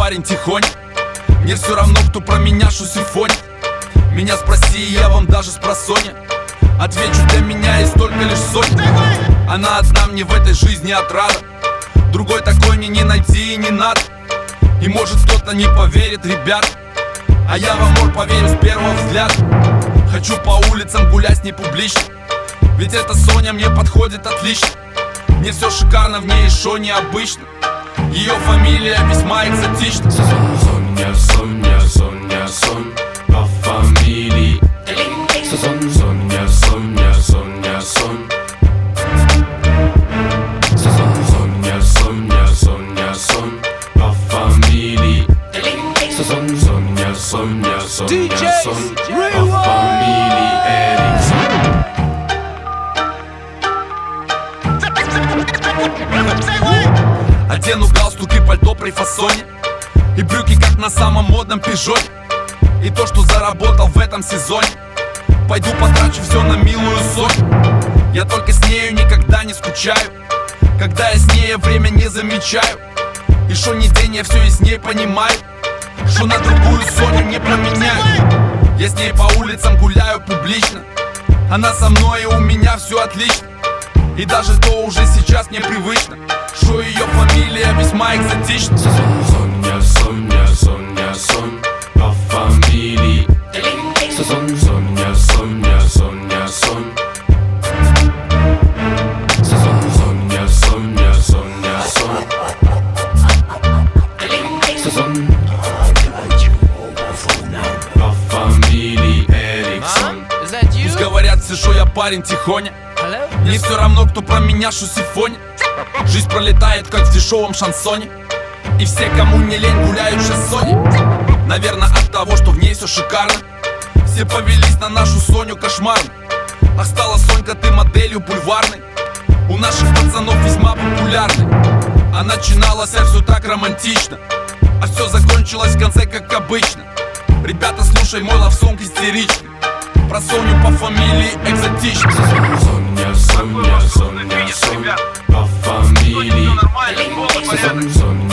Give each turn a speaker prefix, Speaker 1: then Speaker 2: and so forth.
Speaker 1: парень тихоня. Мне все равно, кто про меня шусифонит. Меня спроси, я вам даже спросонья отвечу, для меня есть только лишь сотня. Она одна мне в этой жизни отрада, другой такой мне не найти и не надо. И может кто-то не поверит, ребят, а я в амор поверю с первого взгляда. Хочу по улицам гулять не публично, ведь эта Соня мне подходит отлично. Мне все шикарно в ней и шо необычно. Ее фамилия весьма экзотична.
Speaker 2: Соня, Соня, Соня, Сон по фамилии. Соня, Соня, Соня, Сон. Соня, Соня, Соня, Сон по фамилии. Соня, Соня, Соня, Сон по фамилии Эриксон.
Speaker 1: Одену галстук и пальто при фасоне, и брюки как на самом модном пижоне. И то, что заработал в этом сезоне, пойду потрачу все на милую Соню. Я только с нею никогда не скучаю, когда я с ней время не замечаю. И шо ни день я все и с ней понимаю, что на другую Соню не променяю. Я с ней по улицам гуляю публично, она со мной и у меня все отлично. И даже то уже сейчас мне привычно, что ее фамилия весьма экзотична.
Speaker 2: Соня, Соня, Соня, Сон по фамилии. Соня, Соня, Соня, Сон. Соня, Соня, Соня, Сон. По фамилии Эриксон.
Speaker 1: Пусть говорят все, что я парень тихоня, мне все равно, кто про меня шусифонит. Жизнь пролетает, как в дешевом шансоне, и все, кому не лень, гуляют в шассоне. Наверное, от того, что в ней все шикарно, все повелись на нашу Соню кошмарно. Ах, стала Сонька ты моделью бульварной, у наших пацанов весьма популярной. А начиналось все так романтично, а все закончилось в конце как обычно. Ребята, слушай мой лавсонг истеричный, про Соню по фамилии экзотичный.
Speaker 2: Соня, Соня, Соня, Сон по фамилии. Соня,